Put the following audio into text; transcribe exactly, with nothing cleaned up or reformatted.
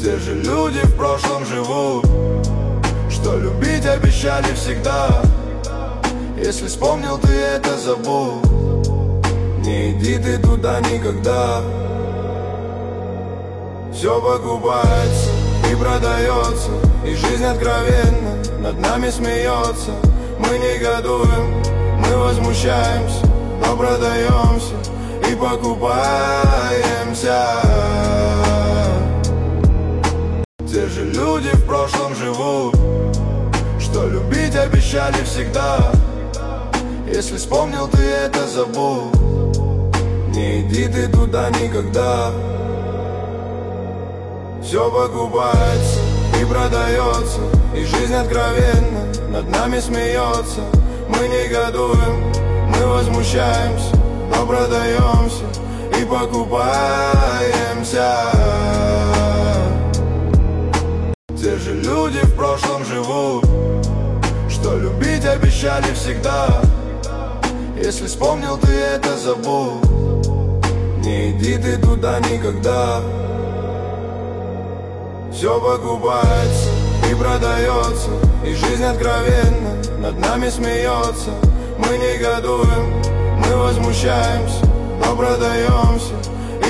Те же люди в прошлом живут, что любить обещали всегда. Если вспомнил, ты это забудь. Не иди ты туда никогда. Все покупается и продается, и жизнь откровенно над нами смеется. Мы негодуем, мы возмущаемся, но продаемся и покупаемся. Те же люди в прошлом живут, что любить обещали всегда. Если вспомнил, ты это забудь. Не иди ты туда никогда. Все покупается и продается, и жизнь откровенно над нами смеется. Мы негодуем, мы возмущаемся, но продаемся и покупаемся. Те же люди в прошлом живут, что любить обещали всегда. Если вспомнил, ты это забудь. Не иди ты туда никогда. Все покупается и продается, и жизнь откровенно над нами смеется. Мы негодуем, мы возмущаемся, но продаемся